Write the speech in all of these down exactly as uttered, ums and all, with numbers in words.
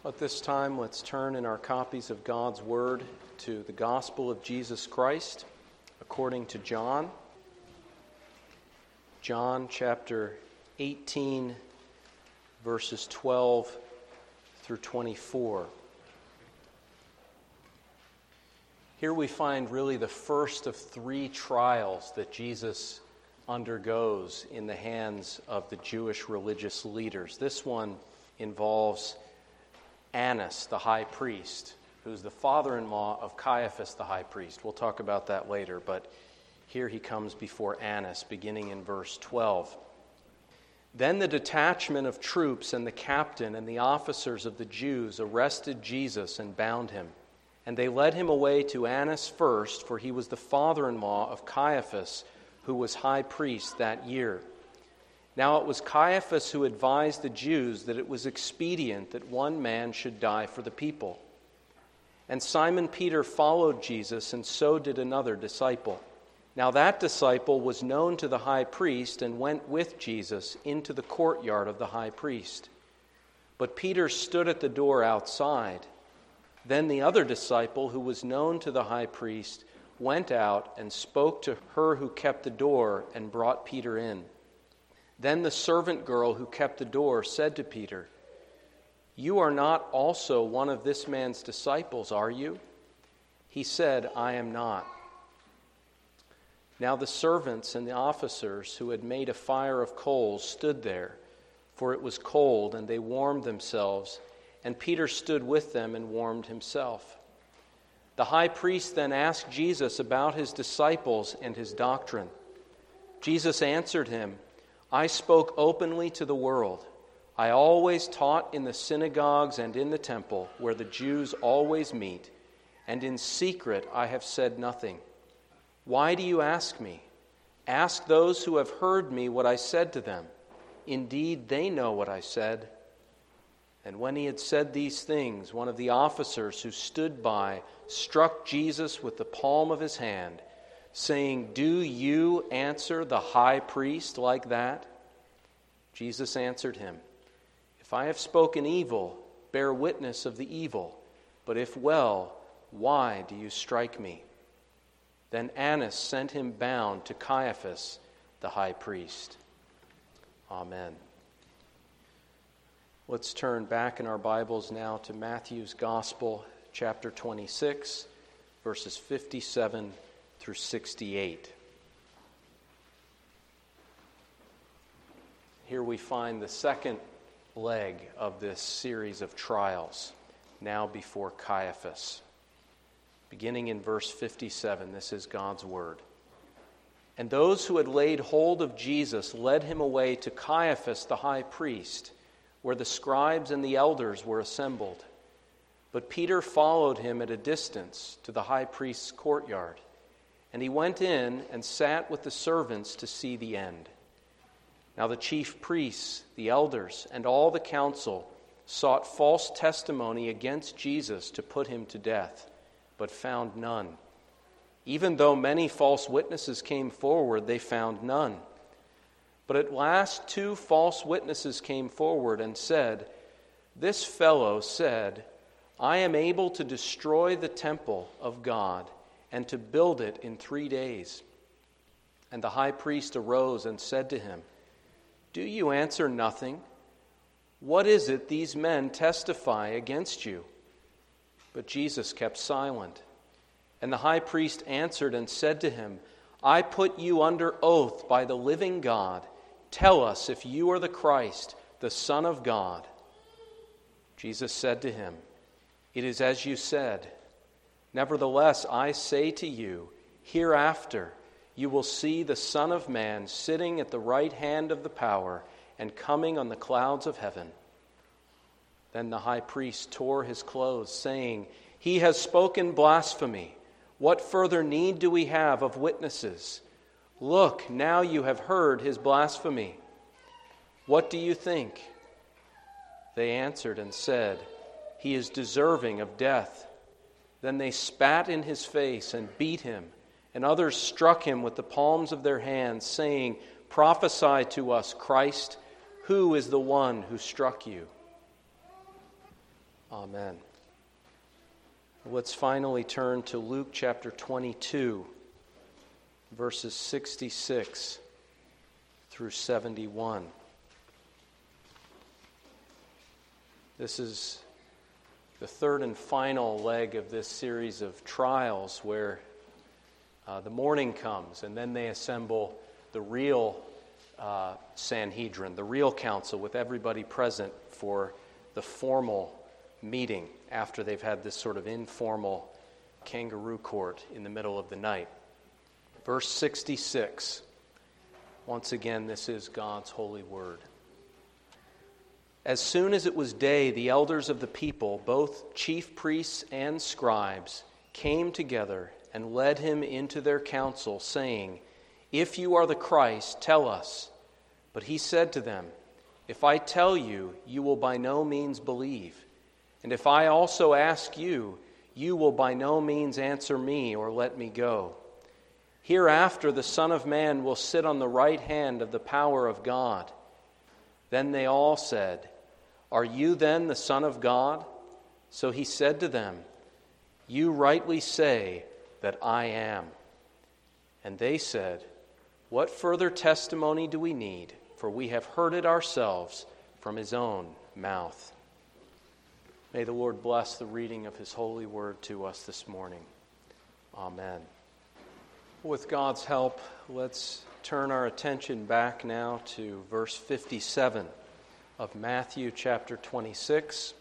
At this time, let's turn in our copies of God's Word to the Gospel of Jesus Christ according to John. John chapter eighteen, verses twelve through twenty-four. Here we find really the first of three trials that Jesus undergoes in the hands of the Jewish religious leaders. This one involves Annas, the high priest, who's the father-in-law of Caiaphas, the high priest. We'll talk about that later, but here he comes before Annas, beginning in verse twelve. Then the detachment of troops and the captain and the officers of the Jews arrested Jesus and bound him. And they led him away to Annas first, for he was the father-in-law of Caiaphas, who was high priest that year. Now it was Caiaphas who advised the Jews that it was expedient that one man should die for the people. And Simon Peter followed Jesus, and so did another disciple. Now that disciple was known to the high priest and went with Jesus into the courtyard of the high priest. But Peter stood at the door outside. Then the other disciple, who was known to the high priest, went out and spoke to her who kept the door and brought Peter in. Then the servant girl who kept the door said to Peter, "You are not also one of this man's disciples, are you?" He said, "I am not." Now the servants and the officers who had made a fire of coals stood there, for it was cold, and they warmed themselves, and Peter stood with them and warmed himself. The high priest then asked Jesus about his disciples and his doctrine. Jesus answered him, "I spoke openly to the world. I always taught in the synagogues and in the temple, where the Jews always meet, and in secret I have said nothing. Why do you ask me? Ask those who have heard me what I said to them. Indeed, they know what I said." And when he had said these things, one of the officers who stood by struck Jesus with the palm of his hand, saying, "Do you answer the high priest like that?" Jesus answered him, "If I have spoken evil, bear witness of the evil. But if well, why do you strike me?" Then Annas sent him bound to Caiaphas, the high priest. Amen. Let's turn back in our Bibles now to Matthew's Gospel, chapter twenty-six, verses fifty-seven through sixty-eight. Here we find the second leg of this series of trials, now before Caiaphas. Beginning in verse fifty-seven, this is God's word. And those who had laid hold of Jesus led him away to Caiaphas the high priest, where the scribes and the elders were assembled. But Peter followed him at a distance to the high priest's courtyard, and he went in and sat with the servants to see the end. Now the chief priests, the elders, and all the council sought false testimony against Jesus to put him to death, but found none. Even though many false witnesses came forward, they found none. But at last two false witnesses came forward and said, "This fellow said, 'I am able to destroy the temple of God and to build it in three days.'" And the high priest arose and said to him, "Do you answer nothing? What is it these men testify against you?" But Jesus kept silent. And the high priest answered and said to him, "I put you under oath by the living God. Tell us if you are the Christ, the Son of God." Jesus said to him, "It is as you said. Nevertheless, I say to you, hereafter you will see the Son of Man sitting at the right hand of the power and coming on the clouds of heaven." Then the high priest tore his clothes, saying, "He has spoken blasphemy. What further need do we have of witnesses? Look, now you have heard his blasphemy. What do you think?" They answered and said, "He is deserving of death." Then they spat in his face and beat him, and others struck him with the palms of their hands, saying, "Prophesy to us, Christ, who is the one who struck you?" Amen. Let's finally turn to Luke chapter twenty-two, verses sixty-six through seventy-one. This is the third and final leg of this series of trials where uh, the morning comes and then they assemble the real uh, Sanhedrin, the real council with everybody present for the formal meeting after they've had this sort of informal kangaroo court in the middle of the night. Verse sixty-six. Once again, this is God's holy word. As soon as it was day, the elders of the people, both chief priests and scribes, came together and led him into their council, saying, "If you are the Christ, tell us." But he said to them, "If I tell you, you will by no means believe. And if I also ask you, you will by no means answer me or let me go. Hereafter the Son of Man will sit on the right hand of the power of God." Then they all said, "Are you then the Son of God?" So he said to them, "You rightly say that I am." And they said, "What further testimony do we need? For we have heard it ourselves from his own mouth." May the Lord bless the reading of his holy word to us this morning. Amen. With God's help, let's turn our attention back now to verse fifty-seven of Matthew chapter twenty-six.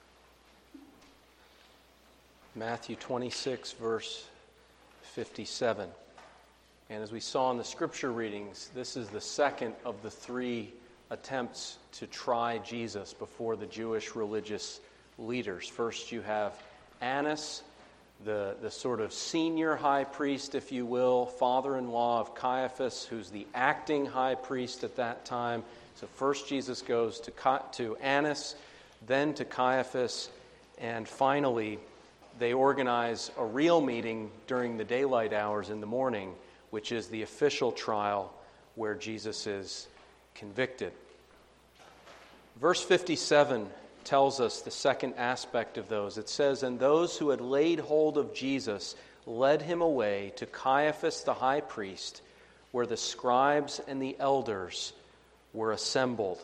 Matthew twenty-six, verse fifty-seven. And as we saw in the scripture readings, this is the second of the three attempts to try Jesus before the Jewish religious leaders. First you have Annas, the, the sort of senior high priest, if you will, father-in-law of Caiaphas, who's the acting high priest at that time. So first Jesus goes to, to Annas, then to Caiaphas, and finally they organize a real meeting during the daylight hours in the morning, which is the official trial where Jesus is convicted. Verse fifty-seven tells us the second aspect of those. It says, "And those who had laid hold of Jesus led him away to Caiaphas the high priest, where the scribes and the elders were assembled."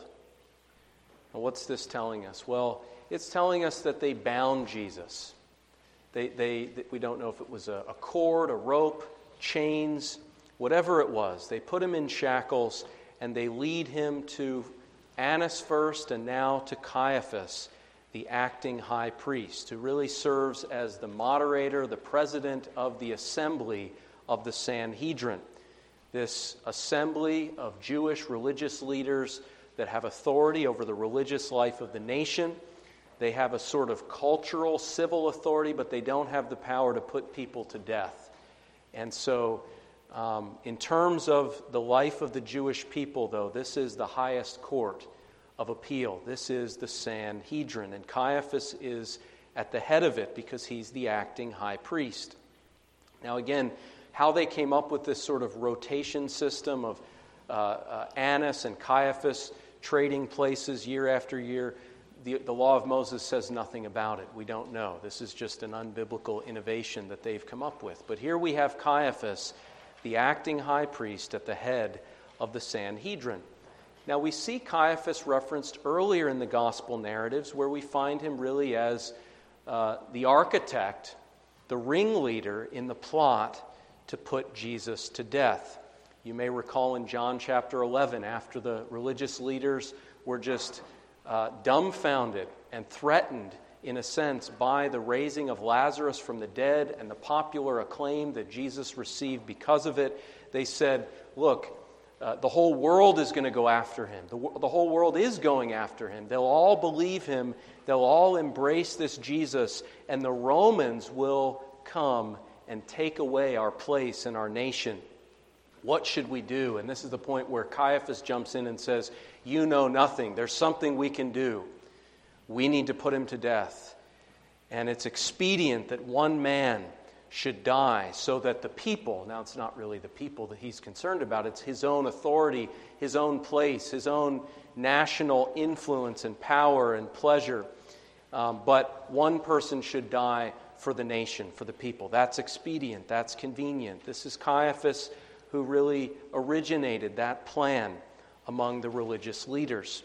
Now, what's this telling us? Well, it's telling us that they bound Jesus. They, they, we don't know if it was a, a cord, a rope, chains, whatever it was. They put him in shackles and they lead him to Annas first and now to Caiaphas, the acting high priest, who really serves as the moderator, the president of the assembly of the Sanhedrin. This assembly of Jewish religious leaders that have authority over the religious life of the nation. They have a sort of cultural, civil authority, but they don't have the power to put people to death. And so, um, in terms of the life of the Jewish people, though, this is the highest court of appeal. This is the Sanhedrin, and Caiaphas is at the head of it because he's the acting high priest. Now, again, how they came up with this sort of rotation system of uh, uh, Annas and Caiaphas trading places year after year, the, the law of Moses says nothing about it. We don't know. This is just an unbiblical innovation that they've come up with. But here we have Caiaphas, the acting high priest, at the head of the Sanhedrin. Now, we see Caiaphas referenced earlier in the gospel narratives, where we find him really as uh, the architect, the ringleader in the plot to put Jesus to death. You may recall in John chapter eleven, after the religious leaders were just uh, dumbfounded and threatened, in a sense, by the raising of Lazarus from the dead and the popular acclaim that Jesus received because of it, they said, look, Uh, the whole world is going to go after him. The, the whole world is going after him. They'll all believe him. They'll all embrace this Jesus. And the Romans will come and take away our place in our nation. What should we do? And this is the point where Caiaphas jumps in and says, you know nothing. There's something we can do. We need to put him to death. And it's expedient that one man should die so that the people, now it's not really the people that he's concerned about, it's his own authority, his own place, his own national influence and power and pleasure. Um, but one person should die for the nation, for the people. That's expedient. That's convenient. This is Caiaphas who really originated that plan among the religious leaders.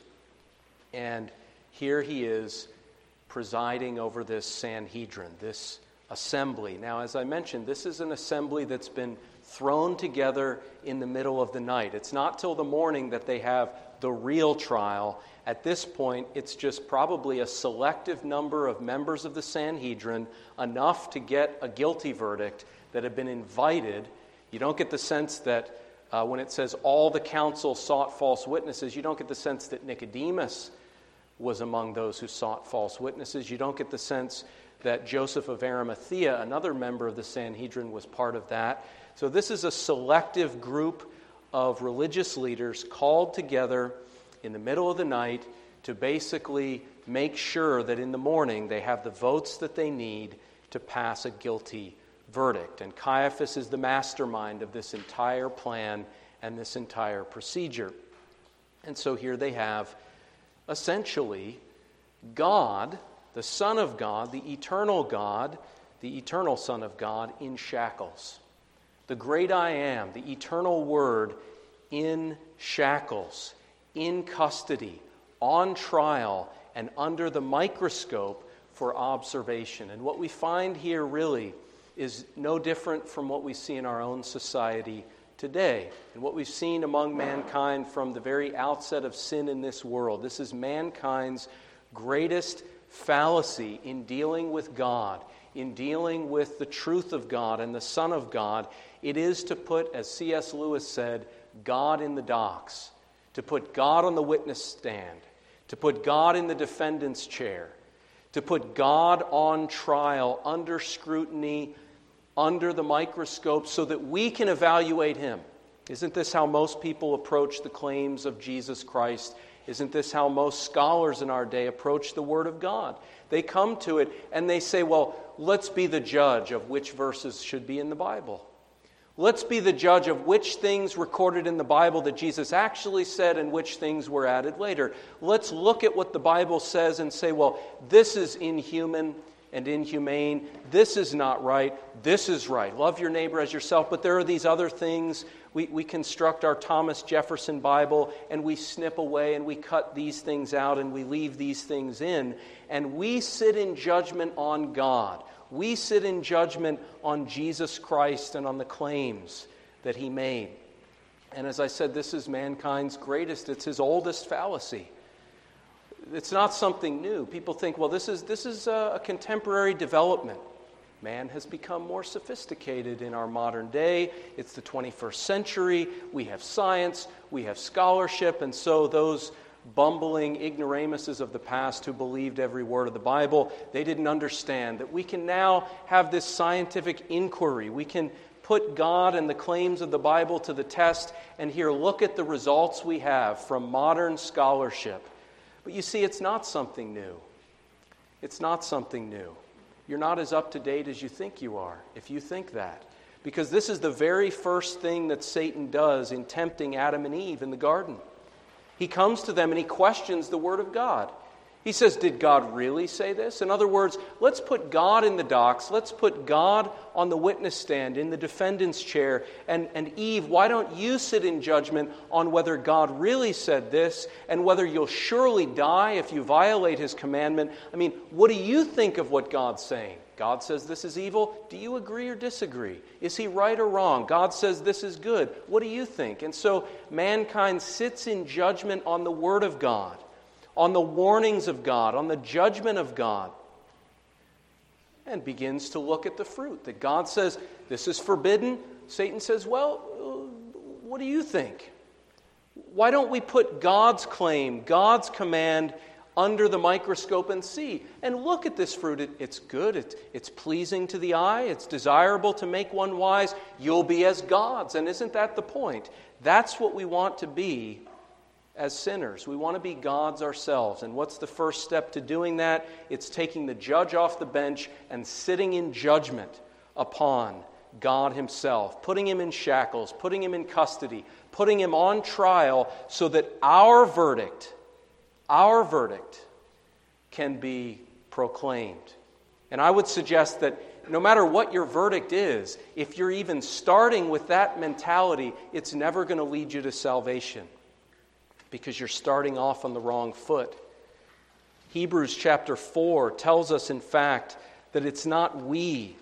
And here he is presiding over this Sanhedrin, this assembly. Now, as I mentioned, this is an assembly that's been thrown together in the middle of the night. It's not till the morning that they have the real trial. At this point, it's just probably a selective number of members of the Sanhedrin, enough to get a guilty verdict, that have been invited. You don't get the sense that uh, when it says all the council sought false witnesses, you don't get the sense that Nicodemus was among those who sought false witnesses. You don't get the sense that Joseph of Arimathea, another member of the Sanhedrin, was part of that. So this is a selective group of religious leaders called together in the middle of the night to basically make sure that in the morning they have the votes that they need to pass a guilty verdict. And Caiaphas is the mastermind of this entire plan and this entire procedure. And so here they have essentially God, the Son of God, the eternal God, the eternal Son of God, in shackles. The great I am, the eternal Word, in shackles, in custody, on trial, and under the microscope for observation. And what we find here really is no different from what we see in our own society today, and what we've seen among mankind from the very outset of sin in this world. This is mankind's greatest fallacy in dealing with God, in dealing with the truth of God and the Son of God. It is to put, as C S Lewis said, God in the docks, to put God on the witness stand, to put God in the defendant's chair, to put God on trial, under scrutiny, under the microscope, so that we can evaluate Him. Isn't this how most people approach the claims of Jesus Christ? Isn't this how most scholars in our day approach the Word of God? They come to it and they say, well, let's be the judge of which verses should be in the Bible. Let's be the judge of which things recorded in the Bible that Jesus actually said and which things were added later. Let's look at what the Bible says and say, well, this is inhuman and inhumane. This is not right. This is right. Love your neighbor as yourself. But there are these other things. We, we construct our Thomas Jefferson Bible and we snip away and we cut these things out and we leave these things in. And we sit in judgment on God. We sit in judgment on Jesus Christ and on the claims that He made. And as I said, this is mankind's greatest, it's his oldest fallacy. It's not something new. People think, well, this is this is a, a contemporary development. Man has become more sophisticated in our modern day. It's the twenty-first century. We have science, we have scholarship, and so those bumbling ignoramuses of the past who believed every word of the Bible, they didn't understand that we can now have this scientific inquiry. We can put God and the claims of the Bible to the test, and here, look at the results we have from modern scholarship. But you see, it's not something new. It's not something new. You're not as up to date as you think you are, if you think that. Because this is the very first thing that Satan does in tempting Adam and Eve in the garden. He comes to them and he questions the Word of God. He says, did God really say this? In other words, let's put God in the docks. Let's put God on the witness stand, in the defendant's chair. And, and Eve, why don't you sit in judgment on whether God really said this and whether you'll surely die if you violate His commandment? I mean, what do you think of what God's saying? God says this is evil. Do you agree or disagree? Is He right or wrong? God says this is good. What do you think? And so mankind sits in judgment on the Word of God, on the warnings of God, on the judgment of God, and begins to look at the fruit. That God says, this is forbidden. Satan says, well, what do you think? Why don't we put God's claim, God's command under the microscope and see? And look at this fruit. It, it's good. It, it's pleasing to the eye. It's desirable to make one wise. You'll be as gods. And isn't that the point? That's what we want to be as sinners. We want to be gods ourselves. And what's the first step to doing that? It's taking the judge off the bench and sitting in judgment upon God Himself, putting Him in shackles, putting Him in custody, putting Him on trial so that our verdict, our verdict can be proclaimed. And I would suggest that no matter what your verdict is, if you're even starting with that mentality, it's never going to lead you to salvation because you're starting off on the wrong foot. Hebrews chapter four tells us, in fact, that it's not we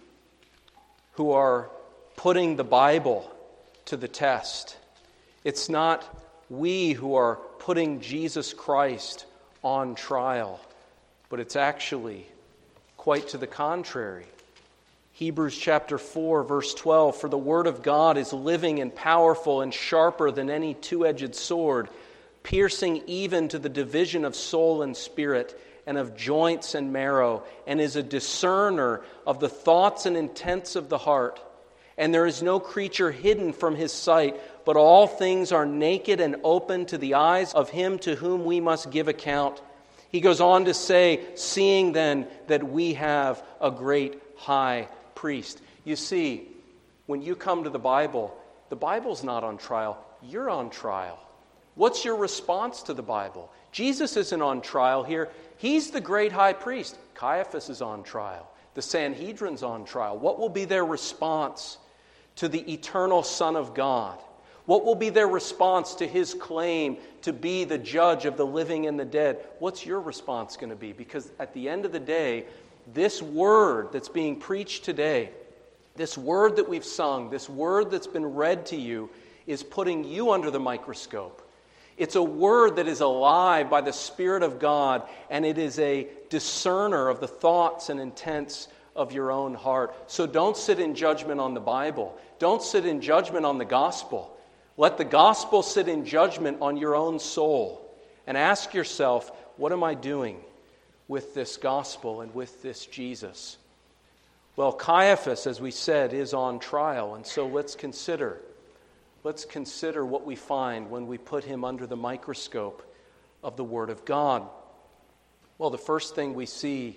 who are putting the Bible to the test. It's not we who are putting Jesus Christ on trial, but it's actually quite to the contrary. Hebrews chapter four, verse twelve, "For the word of God is living and powerful and sharper than any two-edged sword, piercing even to the division of soul and spirit, and of joints and marrow, and is a discerner of the thoughts and intents of the heart. And there is no creature hidden from his sight, but all things are naked and open to the eyes of him to whom we must give account." He goes on to say, "Seeing then that we have a great high priest." You see, when you come to the Bible, the Bible's not on trial, you're on trial. What's your response to the Bible? Jesus isn't on trial here. He's the great high priest. Caiaphas is on trial. The Sanhedrin's on trial. What will be their response to the eternal Son of God? What will be their response to his claim to be the judge of the living and the dead? What's your response going to be? Because at the end of the day, this word that's being preached today, this word that we've sung, this word that's been read to you, is putting you under the microscope. It's a word that is alive by the Spirit of God, and it is a discerner of the thoughts and intents of your own heart. So don't sit in judgment on the Bible. Don't sit in judgment on the gospel. Let the gospel sit in judgment on your own soul. And ask yourself, what am I doing with this gospel and with this Jesus? Well, Caiaphas, as we said, is on trial. And so let's consider Let's consider what we find when we put him under the microscope of the Word of God. Well, the first thing we see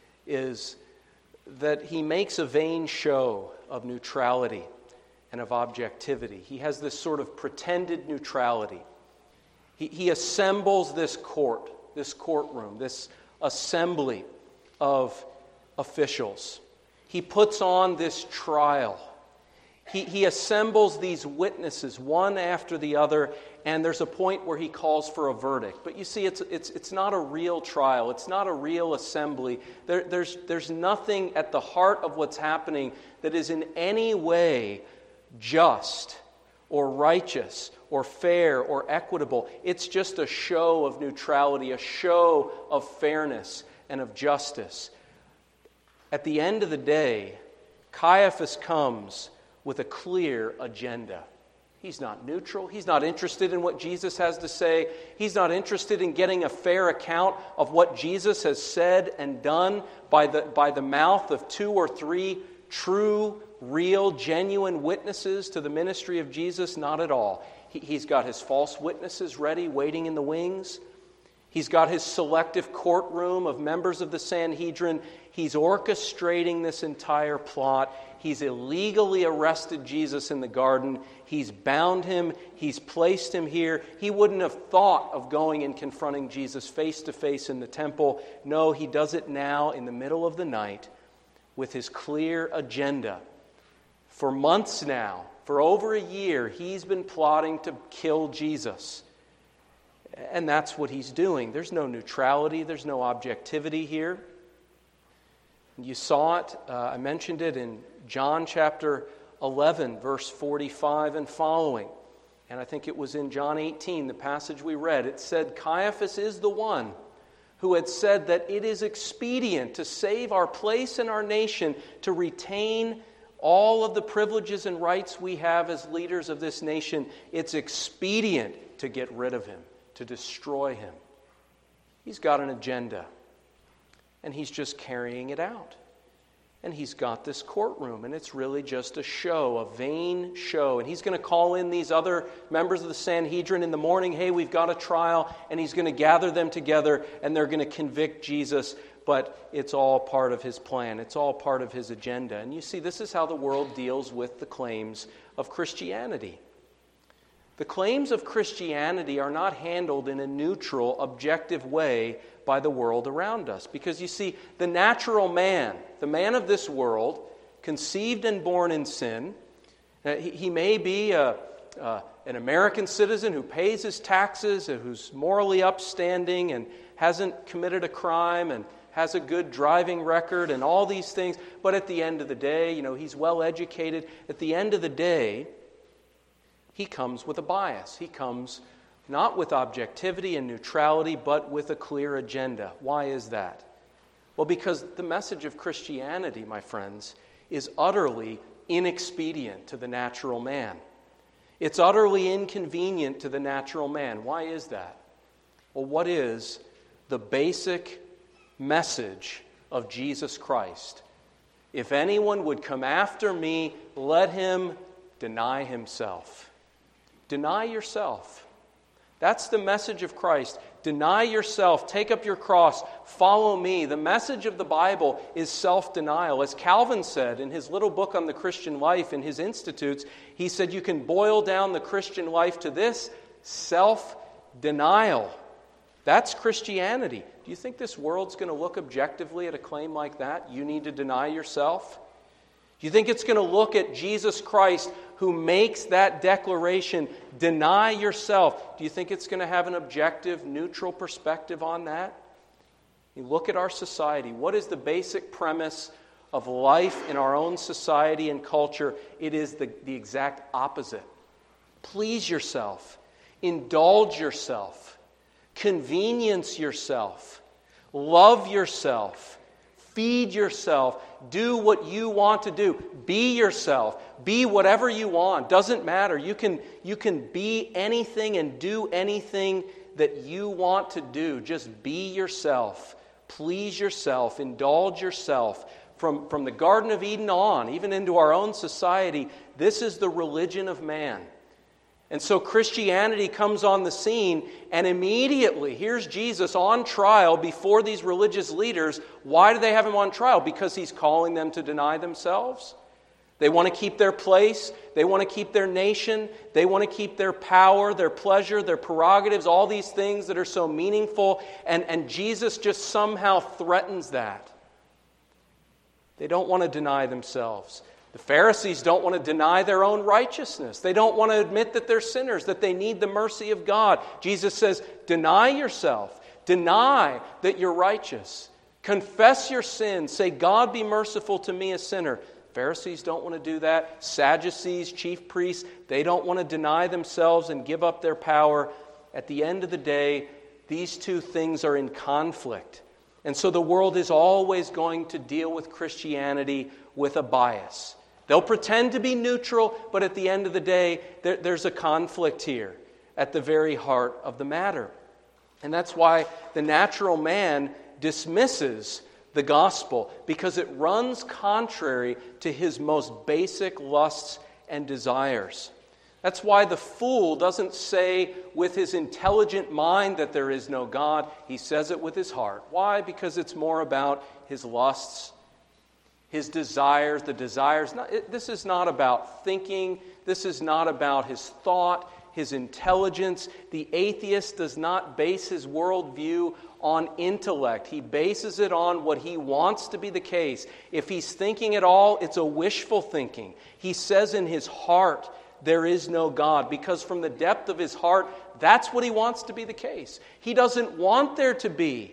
is that he makes a vain show of neutrality and of objectivity. He has this sort of pretended neutrality. He, he assembles this court, this courtroom, this assembly of officials. He puts on this trial. He, he assembles these witnesses one after the other, and there's a point where he calls for a verdict. But you see, it's it's it's not a real trial. It's not a real assembly. There, there's there's nothing at the heart of what's happening that is in any way just or righteous or fair or equitable. It's just a show of neutrality, a show of fairness and of justice. At the end of the day, Caiaphas comes with a clear agenda. He's not neutral. He's not interested in what Jesus has to say. He's not interested in getting a fair account of what Jesus has said and done by the, by the mouth of two or three true, real, genuine witnesses to the ministry of Jesus. Not at all. He, he's got his false witnesses ready, waiting in the wings. He's got his selective courtroom of members of the Sanhedrin. He's orchestrating this entire plot. He's illegally arrested Jesus in the garden. He's bound him. He's placed him here. He wouldn't have thought of going and confronting Jesus face to face in the temple. No, he does it now in the middle of the night with his clear agenda. For months now, for over a year, he's been plotting to kill Jesus. And that's what he's doing. There's no neutrality. There's no objectivity here. You saw it. Uh, I mentioned it in John chapter eleven, verse forty-five and following. And I think it was in John eighteen, the passage we read. It said, Caiaphas is the one who had said that it is expedient to save our place in our nation, to retain all of the privileges and rights we have as leaders of this nation. It's expedient to get rid of him, to destroy him. He's got an agenda, and he's just carrying it out. And he's got this courtroom, and it's really just a show, a vain show. And he's going to call in these other members of the Sanhedrin in the morning. Hey, we've got a trial, and he's going to gather them together, and they're going to convict Jesus. But it's all part of his plan. It's all part of his agenda. And you see, this is how the world deals with the claims of Christianity. The claims of Christianity are not handled in a neutral, objective way by the world around us. Because you see, the natural man, the man of this world, conceived and born in sin, uh, he, he may be a, uh, an American citizen who pays his taxes, uh, who's morally upstanding and hasn't committed a crime and has a good driving record and all these things. But at the end of the day, you know, he's well educated. At the end of the day, he comes with a bias. He comes not with objectivity and neutrality, but with a clear agenda. Why is that? Well, because the message of Christianity, my friends, is utterly inexpedient to the natural man. It's utterly inconvenient to the natural man. Why is that? Well, what is the basic message of Jesus Christ? If anyone would come after me, let him deny himself. Deny yourself. That's the message of Christ. Deny yourself. Take up your cross. Follow me. The message of the Bible is self-denial. As Calvin said in his little book on the Christian life, in his Institutes, he said you can boil down the Christian life to this: self-denial. That's Christianity. Do you think this world's going to look objectively at a claim like that? You need to deny yourself? Do you think it's going to look at Jesus Christ, who makes that declaration, deny yourself? Do you think it's going to have an objective, neutral perspective on that? You look at our society. What is the basic premise of life in our own society and culture? It is the, the exact opposite. Please yourself. Indulge yourself. Convenience yourself. Love yourself. Feed yourself. Do what you want to do. Be yourself. Be whatever you want. Doesn't matter. You can, you can be anything and do anything that you want to do. Just be yourself. Please yourself. Indulge yourself. From, from the Garden of Eden on, even into our own society, this is the religion of man. And so Christianity comes on the scene, and immediately, here's Jesus on trial before these religious leaders. Why do they have him on trial? Because he's calling them to deny themselves. They want to keep their place. They want to keep their nation. They want to keep their power, their pleasure, their prerogatives, all these things that are so meaningful. And, and Jesus just somehow threatens that. They don't want to deny themselves. The Pharisees don't want to deny their own righteousness. They don't want to admit that they're sinners, that they need the mercy of God. Jesus says, deny yourself. Deny that you're righteous. Confess your sins. Say, God, be merciful to me, a sinner. Pharisees don't want to do that. Sadducees, chief priests, they don't want to deny themselves and give up their power. At the end of the day, these two things are in conflict. And so the world is always going to deal with Christianity with a bias. They'll pretend to be neutral, but at the end of the day, there, there's a conflict here at the very heart of the matter. And that's why the natural man dismisses the gospel, because it runs contrary to his most basic lusts and desires. That's why the fool doesn't say with his intelligent mind that there is no God. He says it with his heart. Why? Because it's more about his lusts, his desires, the desires. Not, it, this is not about thinking. This is not about his thought, his intelligence. The atheist does not base his worldview on intellect. He bases it on what he wants to be the case. If he's thinking at all, it's a wishful thinking. He says in his heart, there is no God, because from the depth of his heart, that's what he wants to be the case. He doesn't want there to be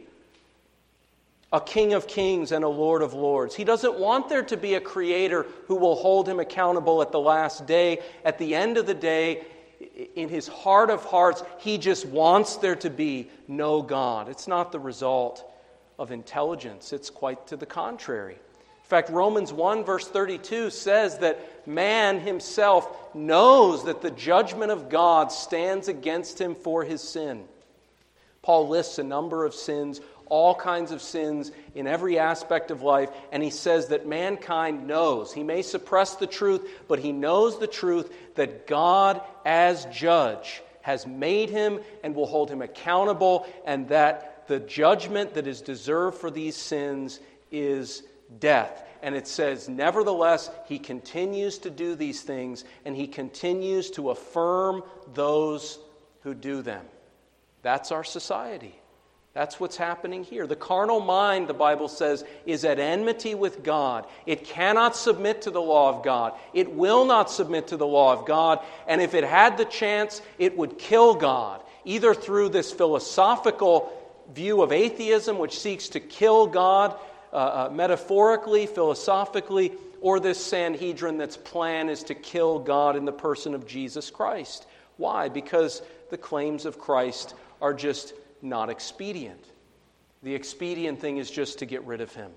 a King of Kings and a Lord of Lords. He doesn't want there to be a Creator who will hold him accountable at the last day. At the end of the day, in his heart of hearts, he just wants there to be no God. It's not the result of intelligence. It's quite to the contrary. In fact, Romans one verse thirty-two says that man himself knows that the judgment of God stands against him for his sin. Paul lists a number of sins, all kinds of sins in every aspect of life, and he says that mankind knows. He may suppress the truth, but he knows the truth that God as judge has made him and will hold him accountable, and that the judgment that is deserved for these sins is death. And it says, nevertheless, he continues to do these things, and he continues to affirm those who do them. That's our society. That's what's happening here. The carnal mind, the Bible says, is at enmity with God. It cannot submit to the law of God. It will not submit to the law of God. And if it had the chance, it would kill God, either through this philosophical view of atheism, which seeks to kill God uh, uh, metaphorically, philosophically, or this Sanhedrin that's plan is to kill God in the person of Jesus Christ. Why? Because the claims of Christ are just not expedient. The expedient thing is just to get rid of him,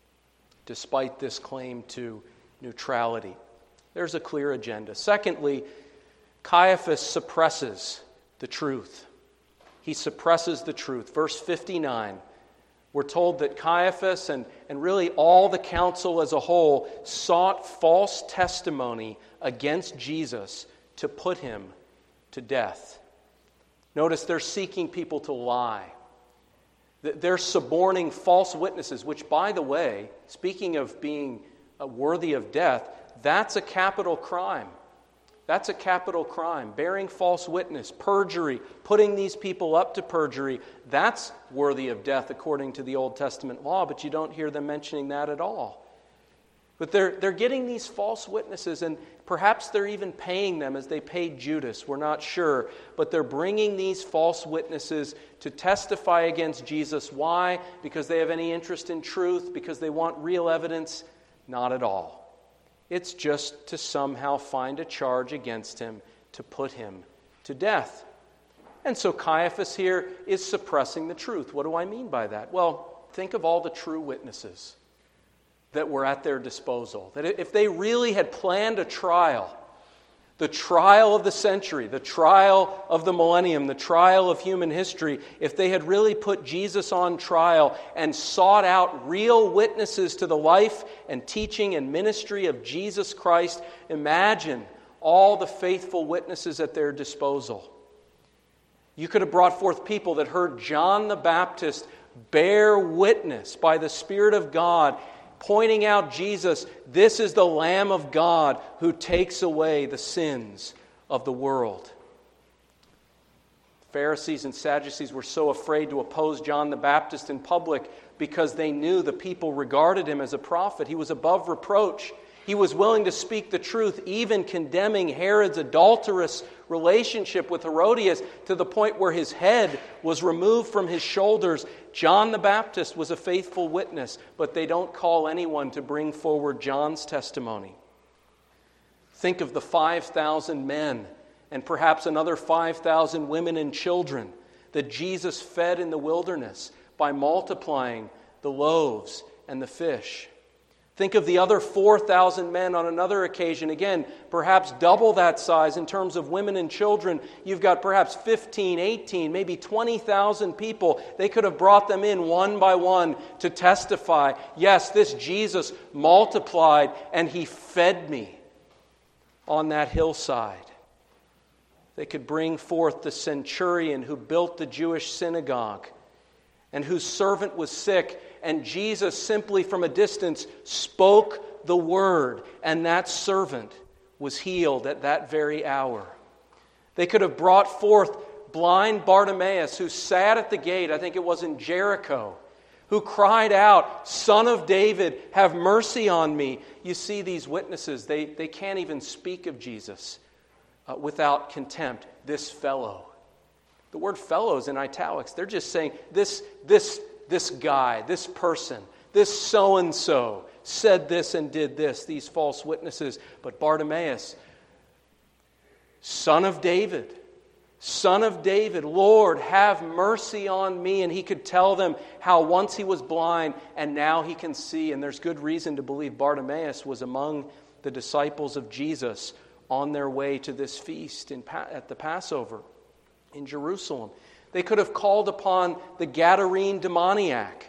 despite this claim to neutrality. There's a clear agenda. Secondly, Caiaphas suppresses the truth. He suppresses the truth. Verse fifty-nine, we're told that Caiaphas and, and really all the council as a whole sought false testimony against Jesus to put him to death. Notice they're seeking people to lie. They're suborning false witnesses, which, by the way, speaking of being worthy of death, that's a capital crime. That's a capital crime. Bearing false witness, perjury, putting these people up to perjury, that's worthy of death according to the Old Testament law, but you don't hear them mentioning that at all. But they're, they're getting these false witnesses, and perhaps they're even paying them as they paid Judas. We're not sure. But they're bringing these false witnesses to testify against Jesus. Why? Because they have any interest in truth? Because they want real evidence? Not at all. It's just to somehow find a charge against him to put him to death. And so Caiaphas here is suppressing the truth. What do I mean by that? Well, think of all the true witnesses that were at their disposal. That if they really had planned a trial, the trial of the century, the trial of the millennium, the trial of human history, if they had really put Jesus on trial and sought out real witnesses to the life and teaching and ministry of Jesus Christ, imagine all the faithful witnesses at their disposal. You could have brought forth people that heard John the Baptist bear witness by the Spirit of God, pointing out Jesus, this is the Lamb of God who takes away the sins of the world. Pharisees and Sadducees were so afraid to oppose John the Baptist in public because they knew the people regarded him as a prophet. He was above reproach. He was willing to speak the truth, even condemning Herod's adulterous relationship with Herodias to the point where his head was removed from his shoulders. John the Baptist was a faithful witness, but they don't call anyone to bring forward John's testimony. Think of the five thousand men and perhaps another five thousand women and children that Jesus fed in the wilderness by multiplying the loaves and the fish. Think of the other four thousand men on another occasion. Again, perhaps double that size in terms of women and children. You've got perhaps fifteen, eighteen, maybe twenty thousand people. They could have brought them in one by one to testify, yes, this Jesus multiplied and he fed me on that hillside. They could bring forth the centurion who built the Jewish synagogue and whose servant was sick, and Jesus simply from a distance spoke the word, and that servant was healed at that very hour. They could have brought forth blind Bartimaeus, who sat at the gate, I think it was in Jericho, who cried out, "Son of David, have mercy on me." You see these witnesses, they, they can't even speak of Jesus uh, without contempt. This fellow. The word fellow is in italics. They're just saying, this, this, this guy, this person, this so-and-so said this and did this, these false witnesses. But Bartimaeus, son of David, son of David, Lord, have mercy on me. And he could tell them how once he was blind and now he can see. And there's good reason to believe Bartimaeus was among the disciples of Jesus on their way to this feast in, at the Passover in Jerusalem. They could have called upon the Gadarene demoniac,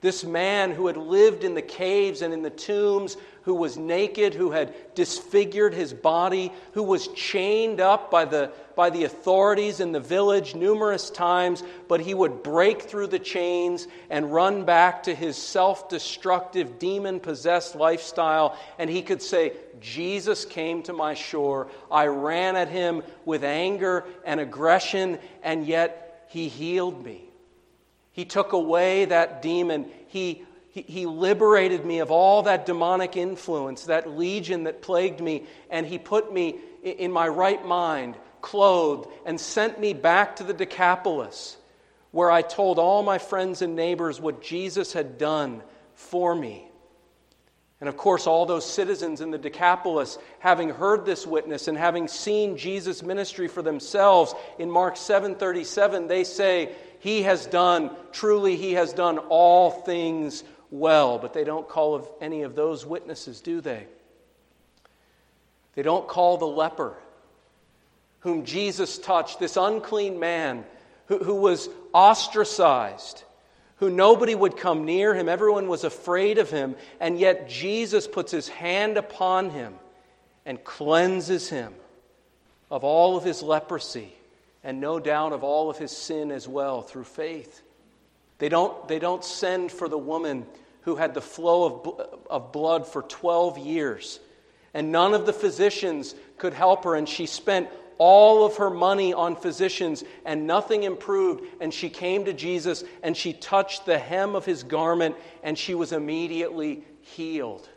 This man who had lived in the caves and in the tombs, who was naked, who had disfigured his body, who was chained up by the, by the authorities in the village numerous times, but he would break through the chains and run back to his self-destructive, demon-possessed lifestyle, and he could say, Jesus came to my shore. I ran at him with anger and aggression, and yet he healed me. He took away that demon. He, he, he liberated me of all that demonic influence, that legion that plagued me, and he put me in my right mind, clothed, and sent me back to the Decapolis, where I told all my friends and neighbors what Jesus had done for me. And of course, all those citizens in the Decapolis, having heard this witness and having seen Jesus' ministry for themselves, in Mark seven thirty-seven, they say, He has done, truly He has done all things well. But they don't call of any of those witnesses, do they? They don't call the leper whom Jesus touched, this unclean man who, who was ostracized, who nobody would come near him. Everyone was afraid of him. And yet Jesus puts his hand upon him and cleanses him of all of his leprosy, and no doubt of all of his sin as well through faith. They don't, they don't send for the woman who had the flow of, of blood for twelve years. And none of the physicians could help her. And she spent all of her money on physicians and nothing improved. And she came to Jesus and she touched the hem of his garment and she was immediately healed.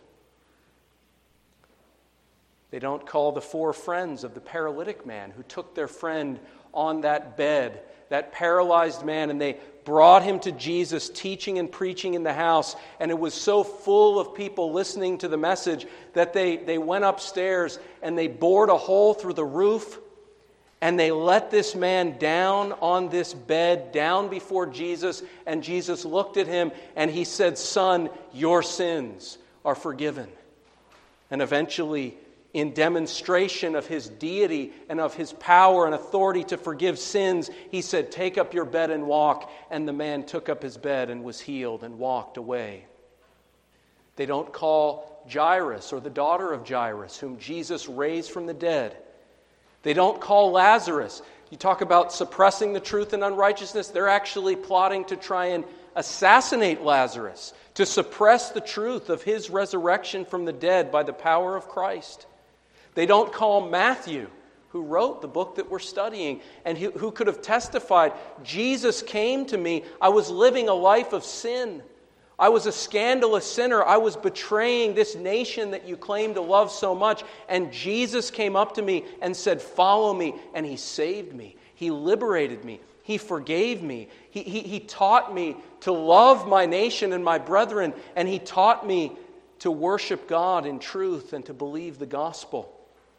They don't call the four friends of the paralytic man who took their friend on that bed, that paralyzed man, and they brought him to Jesus, teaching and preaching in the house. And it was so full of people listening to the message that they, they went upstairs and they bored a hole through the roof and they let this man down on this bed, down before Jesus. And Jesus looked at him and he said, "Son, your sins are forgiven." And eventually, in demonstration of his deity and of his power and authority to forgive sins, he said, "Take up your bed and walk." And the man took up his bed and was healed and walked away. They don't call Jairus or the daughter of Jairus, whom Jesus raised from the dead. They don't call Lazarus. You talk about suppressing the truth and unrighteousness. They're actually plotting to try and assassinate Lazarus, to suppress the truth of his resurrection from the dead by the power of Christ. They don't call Matthew, who wrote the book that we're studying, and who, who could have testified, Jesus came to me, I was living a life of sin. I was a scandalous sinner. I was betraying this nation that you claim to love so much. And Jesus came up to me and said, "Follow me." And he saved me. He liberated me. He forgave me. He, he, he taught me to love my nation and my brethren. And he taught me to worship God in truth and to believe the gospel.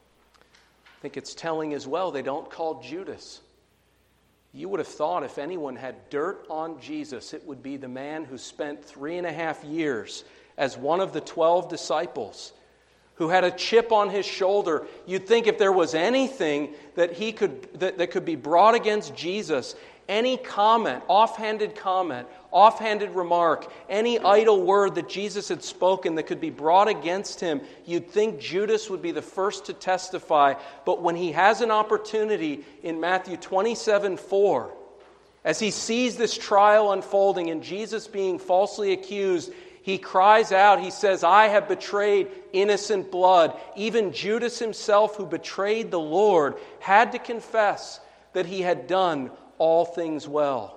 I think it's telling as well, they don't call Judas. You would have thought if anyone had dirt on Jesus, it would be the man who spent three and a half years as one of the twelve disciples, who had a chip on his shoulder. You'd think if there was anything that he could that, that could be brought against Jesus, any comment, offhanded comment, offhanded remark, any idle word that Jesus had spoken that could be brought against him, you'd think Judas would be the first to testify. But when he has an opportunity in Matthew twenty-seven four, as he sees this trial unfolding and Jesus being falsely accused, he cries out, he says, "I have betrayed innocent blood." Even Judas himself, who betrayed the Lord, had to confess that he had done all things well.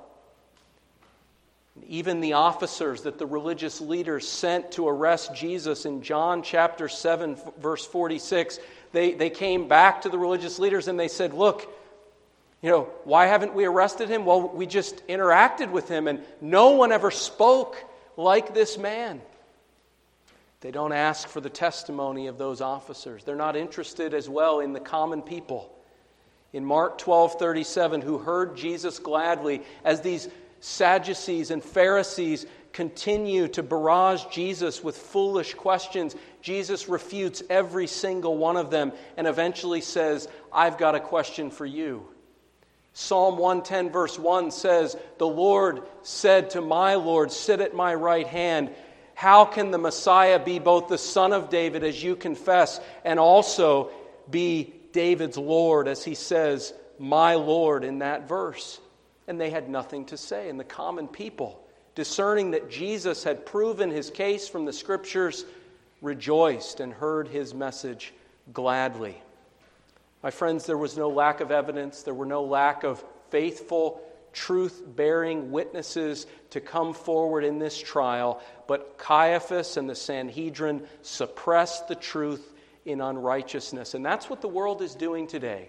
Even the officers that the religious leaders sent to arrest Jesus in John chapter seven, verse forty-six, they, they came back to the religious leaders and they said, "Look, you know, why haven't we arrested him? Well, we just interacted with him and no one ever spoke like this man." They don't ask for the testimony of those officers. They're not interested as well in the common people. In Mark twelve thirty-seven, who heard Jesus gladly, as these Sadducees and Pharisees continue to barrage Jesus with foolish questions, Jesus refutes every single one of them and eventually says, "I've got a question for you. Psalm one ten verse one says, "The Lord said to my Lord, sit at my right hand." How can the Messiah be both the son of David, as you confess, and also be David's Lord, as he says, my Lord, in that verse? And they had nothing to say. And the common people, discerning that Jesus had proven his case from the Scriptures, rejoiced and heard his message gladly. My friends, there was no lack of evidence. There were no lack of faithful, truth-bearing witnesses to come forward in this trial. But Caiaphas and the Sanhedrin suppressed the truth in unrighteousness. And that's what the world is doing today.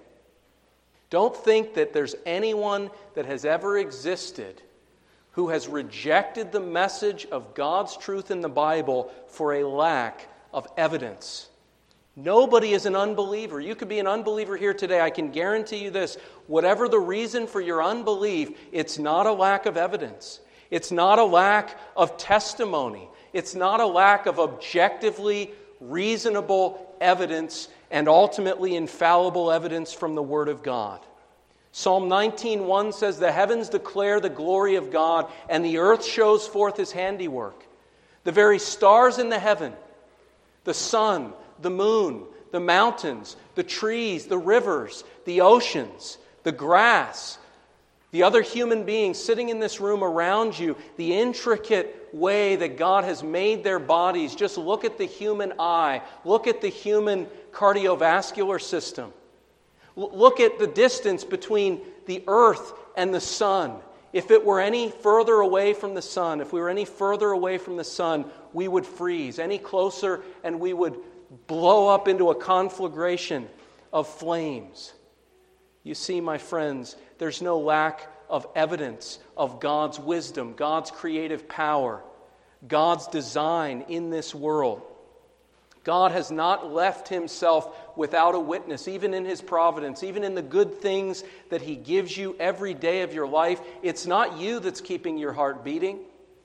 Don't think that there's anyone that has ever existed who has rejected the message of God's truth in the Bible for a lack of evidence. Nobody is an unbeliever. You could be an unbeliever here today. I can guarantee you this. Whatever the reason for your unbelief, it's not a lack of evidence. It's not a lack of testimony. It's not a lack of objectively reasonable evidence and ultimately infallible evidence from the Word of God. Psalm nineteen one says, "The heavens declare the glory of God, and the earth shows forth His handiwork." The very stars in the heaven, the sun, the moon, the mountains, the trees, the rivers, the oceans, the grass, the other human beings sitting in this room around you, the intricate way that God has made their bodies. Just look at the human eye. Look at the human cardiovascular system. L- look at the distance between the earth and the sun. If it were any further away from the sun, if we were any further away from the sun, we would freeze. Any closer and we would blow up into a conflagration of flames. You see, my friends, there's no lack of evidence of God's wisdom, God's creative power, God's design in this world. God has not left Himself without a witness, even in His providence, even in the good things that He gives you every day of your life. It's not you that's keeping your heart beating.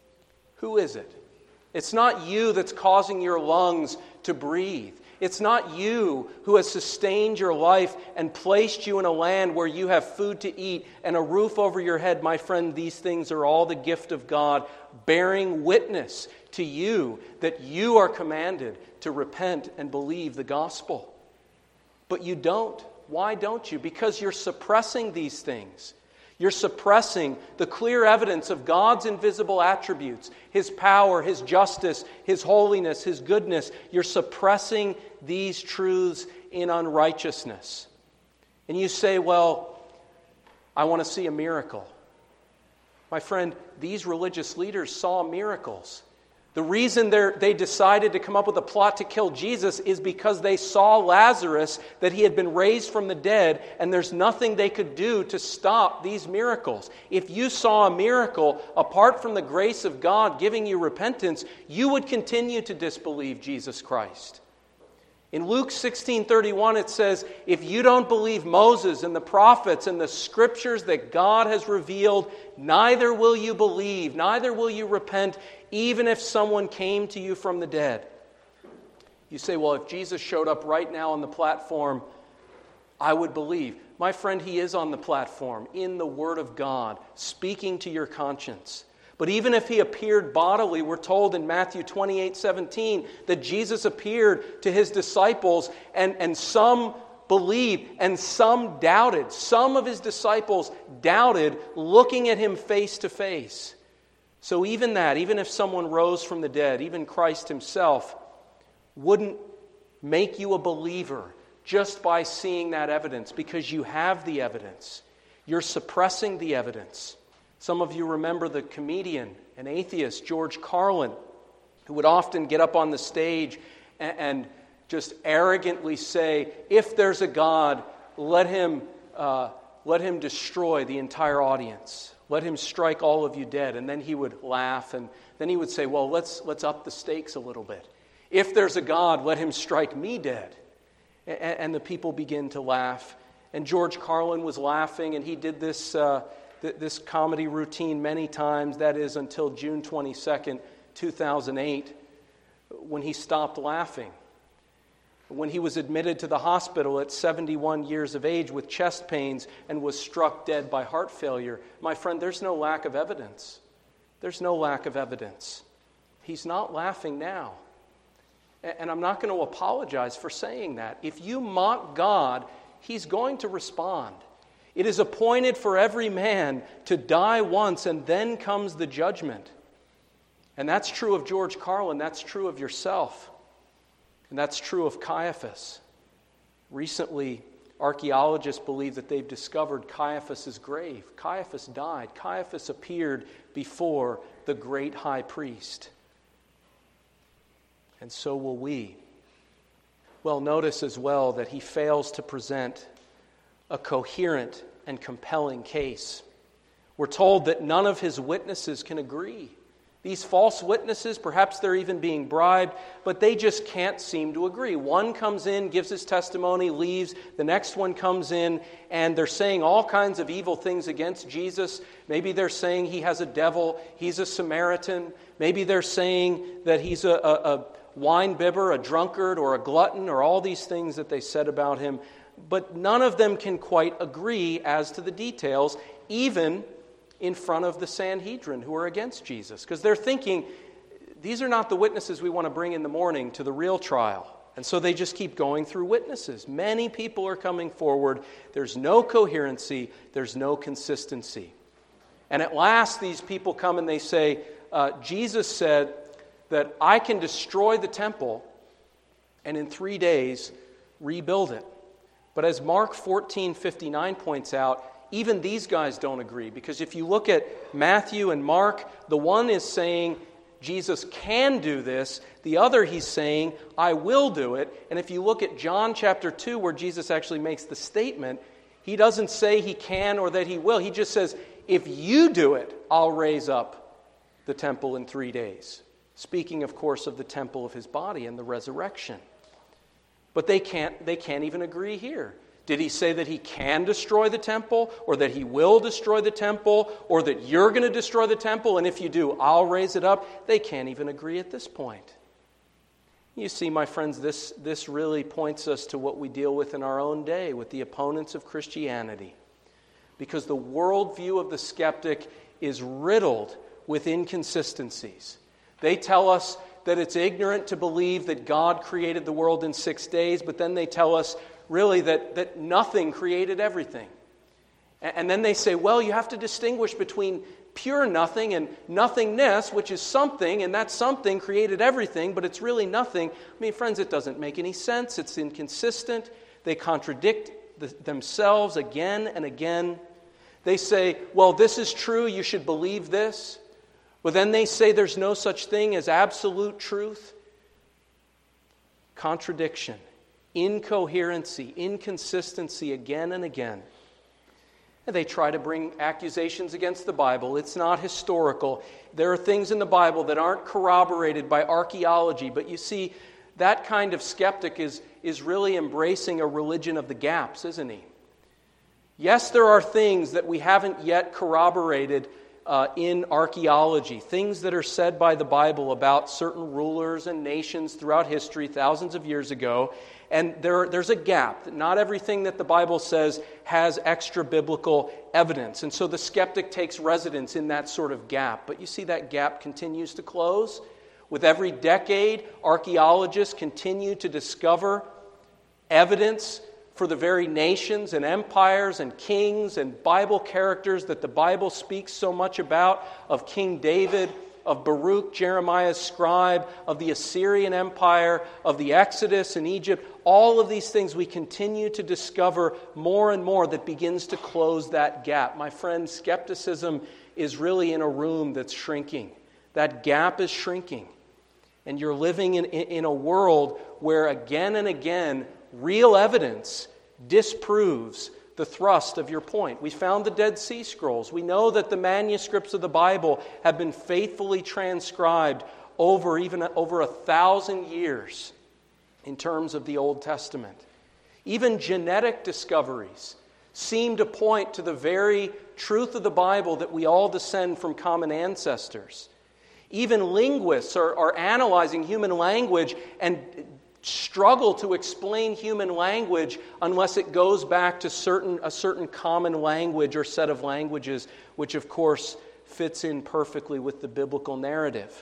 Who is it? It's not you that's causing your lungs to breathe. It's not you who has sustained your life and placed you in a land where you have food to eat and a roof over your head. My friend, these things are all the gift of God, bearing witness to you that you are commanded to repent and believe the gospel. But you don't. Why don't you? Because you're suppressing these things. You're suppressing the clear evidence of God's invisible attributes, His power, His justice, His holiness, His goodness. You're suppressing these truths in unrighteousness. And you say, well, I want to see a miracle. My friend, these religious leaders saw miracles. The reason they decided to come up with a plot to kill Jesus is because they saw Lazarus, that he had been raised from the dead, and there's nothing they could do to stop these miracles. If you saw a miracle apart from the grace of God giving you repentance, you would continue to disbelieve Jesus Christ. In Luke sixteen thirty-one it says, if you don't believe Moses and the prophets and the scriptures that God has revealed, neither will you believe, neither will you repent, even if someone came to you from the dead. You say, well, if Jesus showed up right now on the platform, I would believe. My friend, He is on the platform, in the Word of God, speaking to your conscience. But even if He appeared bodily, we're told in Matthew twenty-eight seventeen that Jesus appeared to His disciples, and, and some believed and some doubted. Some of His disciples doubted looking at Him face to face. So even that, even if someone rose from the dead, even Christ Himself, wouldn't make you a believer just by seeing that evidence, because you have the evidence. You're suppressing the evidence. Some of you remember the comedian and atheist George Carlin, who would often get up on the stage and, and just arrogantly say, if there's a God, let him, uh, let him destroy the entire audience. Let Him strike all of you dead. And then he would laugh, and then he would say, well, let's, let's up the stakes a little bit. If there's a God, let Him strike me dead. And, and the people begin to laugh. And George Carlin was laughing, and he did this... Uh, this comedy routine many times, that is until June twenty-second, two thousand eight, when he stopped laughing. when he was admitted to the hospital at seventy-one years of age with chest pains and was struck dead by heart failure. My friend, there's no lack of evidence. There's no lack of evidence. He's not laughing now. And I'm not going to apologize for saying that. If you mock God, He's going to respond. It is appointed for every man to die once, and then comes the judgment. And that's true of George Carlin. That's true of yourself. And that's true of Caiaphas. Recently, archaeologists believe that they've discovered Caiaphas' grave. Caiaphas died. Caiaphas appeared before the great high priest. And so will we. Well, notice as well that he fails to present a coherent and compelling case. We're told that none of his witnesses can agree. These false witnesses, perhaps they're even being bribed, but they just can't seem to agree. One comes in, gives his testimony, leaves. The next one comes in, and they're saying all kinds of evil things against Jesus. Maybe they're saying he has a devil, he's a Samaritan. Maybe they're saying that he's a, a, a wine bibber, a drunkard, or a glutton, or all these things that they said about him. But none of them can quite agree as to the details, even in front of the Sanhedrin who are against Jesus. Because they're thinking, these are not the witnesses we want to bring in the morning to the real trial. And so they just keep going through witnesses. Many people are coming forward. There's no coherency. There's no consistency. And at last these people come and they say, uh, Jesus said that I can destroy the temple and in three days rebuild it. But as Mark fourteen fifty-nine points out, even these guys don't agree. Because if you look at Matthew and Mark, the one is saying Jesus can do this. The other, he's saying, I will do it. And if you look at John chapter two, where Jesus actually makes the statement, he doesn't say he can or that he will. He just says, if you do it, I'll raise up the temple in three days. Speaking, of course, of the temple of his body and the resurrection. But they can't, they can't even agree here. Did he say that he can destroy the temple, or that he will destroy the temple, or that you're going to destroy the temple, and if you do, I'll raise it up? They can't even agree at this point. You see, my friends, this, this really points us to what we deal with in our own day with the opponents of Christianity. Because the worldview of the skeptic is riddled with inconsistencies. They tell us that it's ignorant to believe that God created the world in six days, but then they tell us really that, that nothing created everything. And, and then they say, well, you have to distinguish between pure nothing and nothingness, which is something, and that something created everything, but it's really nothing. I mean, friends, it doesn't make any sense. It's inconsistent. They contradict the, themselves again and again. They say, well, this is true, you should believe this. But then they say there's no such thing as absolute truth. Contradiction, incoherency, inconsistency again and again. And they try to bring accusations against the Bible. It's not historical. There are things in the Bible that aren't corroborated by archaeology. But you see, that kind of skeptic is, is really embracing a religion of the gaps, isn't he? Yes, there are things that we haven't yet corroborated Uh, in archaeology, things that are said by the Bible about certain rulers and nations throughout history thousands of years ago, and there, there's a gap. Not everything that the Bible says has extra biblical evidence, and so the skeptic takes residence in that sort of gap. But you see that gap continues to close. With every decade, archaeologists continue to discover evidence for the very nations and empires and kings and Bible characters that the Bible speaks so much about, of King David, of Baruch, Jeremiah's scribe, of the Assyrian Empire, of the Exodus in Egypt. All of these things we continue to discover more and more that begins to close that gap. My friend, skepticism is really in a room that's shrinking. That gap is shrinking. And you're living in, in a world where again and again real evidence disproves the thrust of your point. We found the Dead Sea Scrolls. We know that the manuscripts of the Bible have been faithfully transcribed over even over a thousand years in terms of the Old Testament. Even genetic discoveries seem to point to the very truth of the Bible that we all descend from common ancestors. Even linguists are, are analyzing human language and struggle to explain human language unless it goes back to certain a certain common language or set of languages, which of course fits in perfectly with the biblical narrative.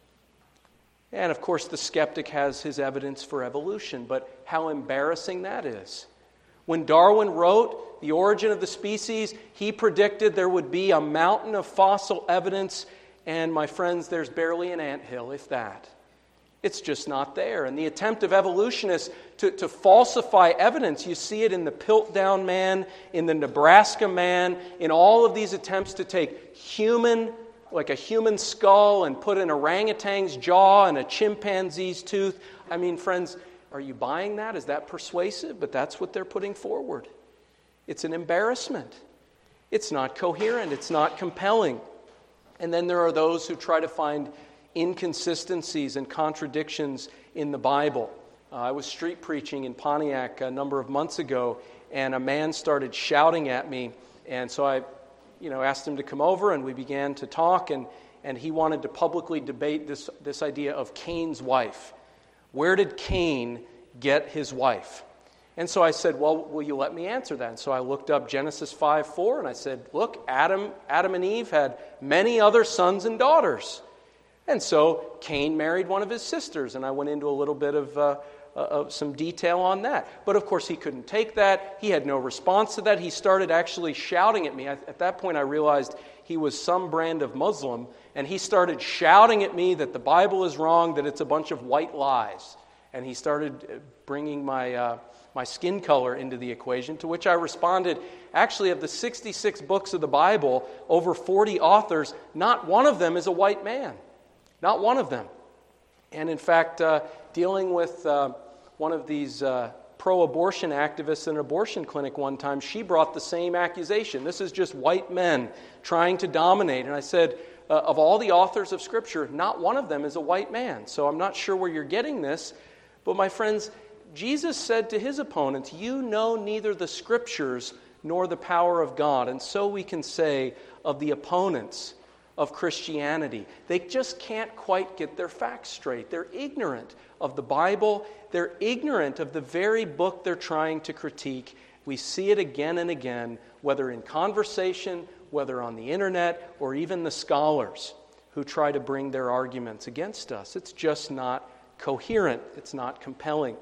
And of course the skeptic has his evidence for evolution, but how embarrassing that is. When Darwin wrote The Origin of the Species, he predicted there would be a mountain of fossil evidence, and my friends, there's barely an anthill, if that. It's just not there. And the attempt of evolutionists to, to falsify evidence, you see it in the Piltdown Man, in the Nebraska Man, in all of these attempts to take human, like a human skull, and put an orangutan's jaw and a chimpanzee's tooth. I mean, friends, are you buying that? Is that persuasive? But that's what they're putting forward. It's an embarrassment. It's not coherent. It's not compelling. And then there are those who try to find inconsistencies and contradictions in the Bible. Uh, I was street preaching in Pontiac a number of months ago, and a man started shouting at me, and so I, you know, asked him to come over, and we began to talk, and, and he wanted to publicly debate this, this idea of Cain's wife. Where did Cain get his wife? And so I said, well, will you let me answer that? And so I looked up Genesis five four, and I said, look, Adam, Adam and Eve had many other sons and daughters. And so Cain married one of his sisters, and I went into a little bit of, uh, uh, of some detail on that. But of course he couldn't take that. He had no response to that. He started actually shouting at me. I, at that point I realized he was some brand of Muslim, and he started shouting at me that the Bible is wrong, that it's a bunch of white lies. And he started bringing my uh, my skin color into the equation, to which I responded, actually of the sixty-six books of the Bible, over forty authors, not one of them is a white man. Not one of them. And in fact, uh, dealing with uh, one of these uh, pro-abortion activists in an abortion clinic one time, she brought the same accusation. This is just white men trying to dominate. And I said, uh, of all the authors of Scripture, not one of them is a white man. So I'm not sure where you're getting this. But my friends, Jesus said to his opponents, you know neither the Scriptures nor the power of God. And so we can say of the opponents of Christianity, they just can't quite get their facts straight. They're ignorant of the Bible. They're ignorant of the very book they're trying to critique. We see it again and again, whether in conversation, whether on the internet, or even the scholars who try to bring their arguments against us. It's just not coherent. It's not compelling.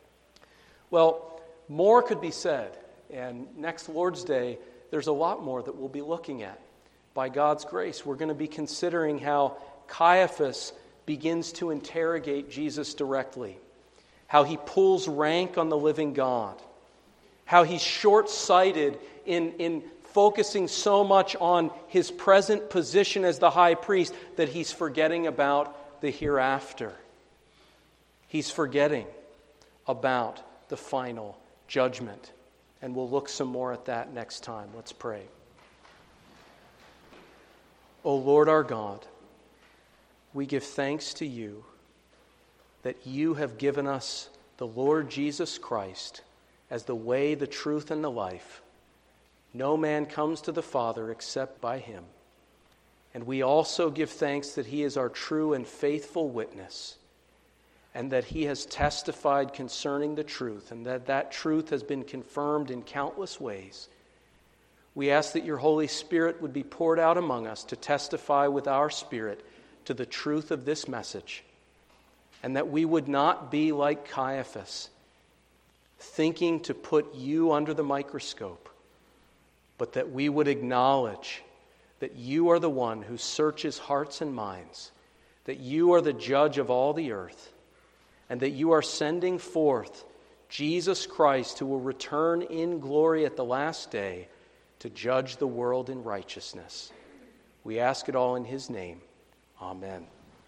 Well, more could be said, and next Lord's Day, there's a lot more that we'll be looking at. By God's grace, we're going to be considering how Caiaphas begins to interrogate Jesus directly, how he pulls rank on the living God, how he's short-sighted in, in focusing so much on his present position as the high priest that he's forgetting about the hereafter. He's forgetting about the final judgment. And we'll look some more at that next time. Let's pray. O Lord our God, we give thanks to you that you have given us the Lord Jesus Christ as the way, the truth, and the life. No man comes to the Father except by him. And we also give thanks that he is our true and faithful witness, and that he has testified concerning the truth, and that that truth has been confirmed in countless ways. We ask that your Holy Spirit would be poured out among us to testify with our spirit to the truth of this message, and that we would not be like Caiaphas, thinking to put you under the microscope, but that we would acknowledge that you are the one who searches hearts and minds, that you are the judge of all the earth, and that you are sending forth Jesus Christ, who will return in glory at the last day to judge the world in righteousness. We ask it all in his name. Amen.